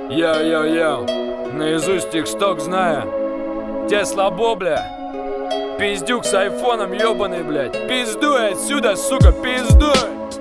Йо-йо-йо, наизусть тиксток знаю. Тебе слабо, бля. Пиздюк с айфоном ёбаный, блядь. Пиздуй отсюда, сука, пиздуй.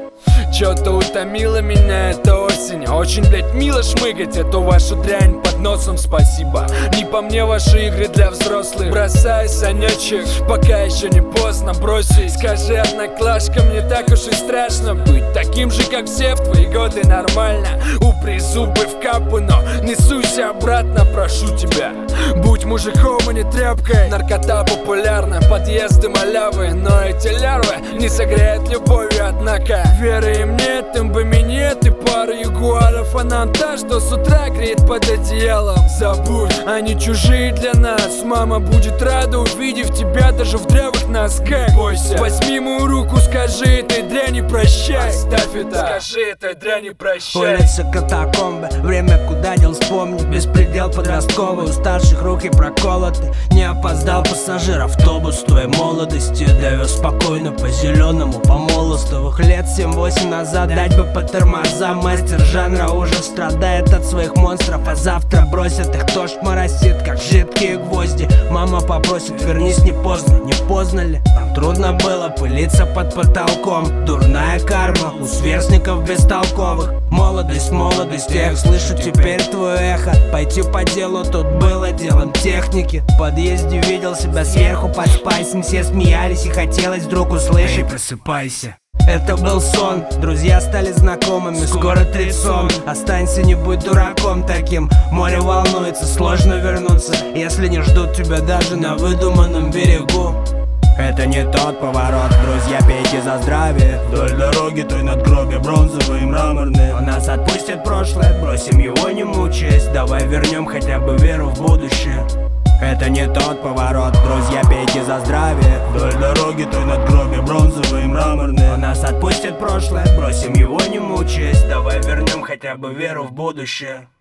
Чё-то утомила меня эта осень. Очень, блядь, мило шмыгать эту вашу дрянь под носом, спасибо. Не по мне ваши игры для взрослых. Бросай, Санечек, пока еще не поздно бросить. Скажи одноклашкам, не так уж и страшно быть таким же, как все в твои годы, нормально. Упри зубы в капу, но не суйся обратно, прошу тебя. Будь мужиком, а не тряпкой. Наркота популярна, подъезды малявы, но эти лярвы не согреют любовью, однако веры им нет, им бы минет и пара ягуаров. А нам та, что с утра греет под одеялом. Забудь, они чужие для нас. Мама будет рада, увидев тебя даже в дрявых носках. Бойся, возьми мою руку, скажи этой дряни прощай. Оставь это, скажи этой дряни прощай. Улица катакомбы, время куда дел вспомни. Беспредел подростковый, у старших руки проколоты. Не опоздал пассажир, автобус твоей молодости довез спокойно по зеленому, по молостовых лет 7-8 назад. Дать бы по тормозам, мастер жанра уже страдает от своих монстров. А завтра бросят их, дождь моросит, как жидкие гвозди. Мама попросит, вернись, не поздно, не поздно ли? Нам трудно было пылиться под потолком. Дурная карма у сверстников бестолковых. Молодость, молодость, я их слышу теперь твое эхо. Пойти по делу тут было делом техники. В подъезде видел себя сверху под спайсом. Все смеялись и хотелось вдруг услышать: эй, просыпайся. Это был сон, друзья стали знакомыми, скоро тридцом. Останься, не будь дураком таким. Море волнуется, сложно вернуться, если не ждут тебя даже на выдуманном берегу. Это не тот поворот, друзья, пейте за здравие. Вдоль дороги той надгробия бронзовые и мраморные. Он нас отпустит прошлое, бросим его не мучаясь. Давай вернем хотя бы веру в будущее. Это не тот поворот, друзья, пейте за здравие. Вдоль дороги той надгробия бронзовые и мраморные. Он нас отпустит прошлое, бросим его не мучаясь. Давай вернем хотя бы веру в будущее.